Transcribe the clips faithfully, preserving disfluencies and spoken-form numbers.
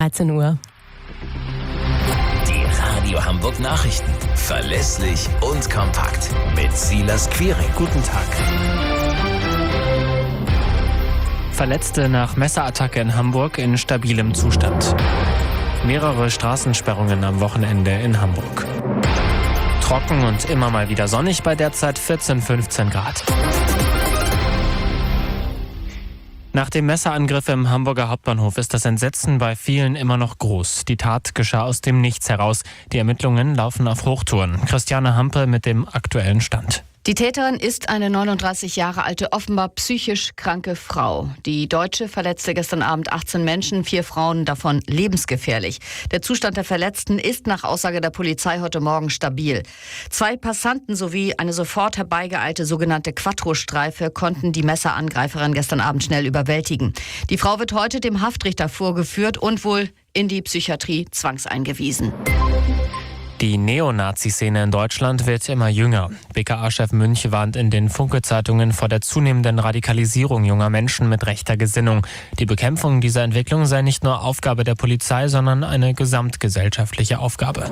dreizehn Uhr. Die Radio Hamburg Nachrichten. Verlässlich und kompakt. Mit Silas Quiring. Guten Tag. Verletzte nach Messerattacke in Hamburg in stabilem Zustand. Mehrere Straßensperrungen am Wochenende in Hamburg. Trocken und immer mal wieder sonnig bei derzeit vierzehn, fünfzehn Grad. Nach dem Messerangriff im Hamburger Hauptbahnhof ist das Entsetzen bei vielen immer noch groß. Die Tat geschah aus dem Nichts heraus. Die Ermittlungen laufen auf Hochtouren. Christiane Hampe mit dem aktuellen Stand. Die Täterin ist eine neununddreißig Jahre alte, offenbar psychisch kranke Frau. Die Deutsche verletzte gestern Abend achtzehn Menschen, vier Frauen davon lebensgefährlich. Der Zustand der Verletzten ist nach Aussage der Polizei heute Morgen stabil. Zwei Passanten sowie eine sofort herbeigeeilte sogenannte Quattro-Streife konnten die Messerangreiferin gestern Abend schnell überwältigen. Die Frau wird heute dem Haftrichter vorgeführt und wohl in die Psychiatrie zwangseingewiesen. Die Neonazi-Szene in Deutschland wird immer jünger. B K A-Chef Münch warnt in den Funke-Zeitungen vor der zunehmenden Radikalisierung junger Menschen mit rechter Gesinnung. Die Bekämpfung dieser Entwicklung sei nicht nur Aufgabe der Polizei, sondern eine gesamtgesellschaftliche Aufgabe.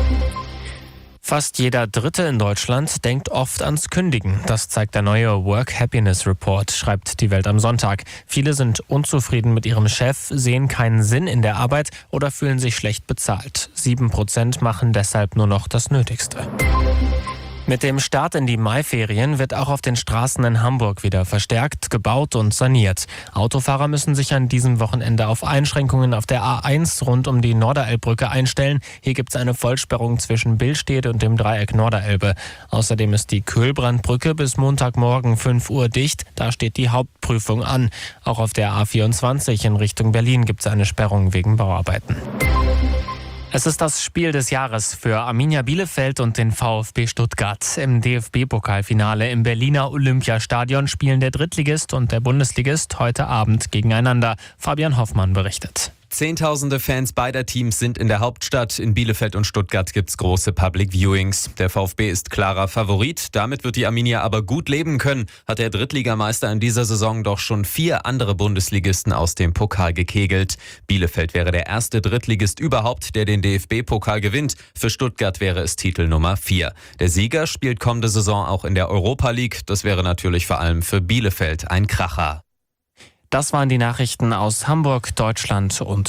Fast jeder Dritte in Deutschland denkt oft ans Kündigen. Das zeigt der neue Work Happiness Report, schreibt die Welt am Sonntag. Viele sind unzufrieden mit ihrem Chef, sehen keinen Sinn in der Arbeit oder fühlen sich schlecht bezahlt. Sieben Prozent machen deshalb nur noch das Nötigste. Mit dem Start in die Maiferien wird auch auf den Straßen in Hamburg wieder verstärkt, gebaut und saniert. Autofahrer müssen sich an diesem Wochenende auf Einschränkungen auf der A eins rund um die Norderelbbrücke einstellen. Hier gibt es eine Vollsperrung zwischen Billstedt und dem Dreieck Norderelbe. Außerdem ist die Köhlbrandbrücke bis Montagmorgen fünf Uhr dicht. Da steht die Hauptprüfung an. Auch auf der A vierundzwanzig in Richtung Berlin gibt es eine Sperrung wegen Bauarbeiten. Es ist das Spiel des Jahres für Arminia Bielefeld und den VfB Stuttgart. Im D F B-Pokalfinale im Berliner Olympiastadion spielen der Drittligist und der Bundesligist heute Abend gegeneinander. Fabian Hoffmann berichtet. Zehntausende Fans beider Teams sind in der Hauptstadt. In Bielefeld und Stuttgart gibt's große Public Viewings. Der VfB ist klarer Favorit. Damit wird die Arminia aber gut leben können, hat der Drittligameister in dieser Saison doch schon vier andere Bundesligisten aus dem Pokal gekegelt. Bielefeld wäre der erste Drittligist überhaupt, der den D F B-Pokal gewinnt. Für Stuttgart wäre es Titel Nummer vier. Der Sieger spielt kommende Saison auch in der Europa League. Das wäre natürlich vor allem für Bielefeld ein Kracher. Das waren die Nachrichten aus Hamburg, Deutschland und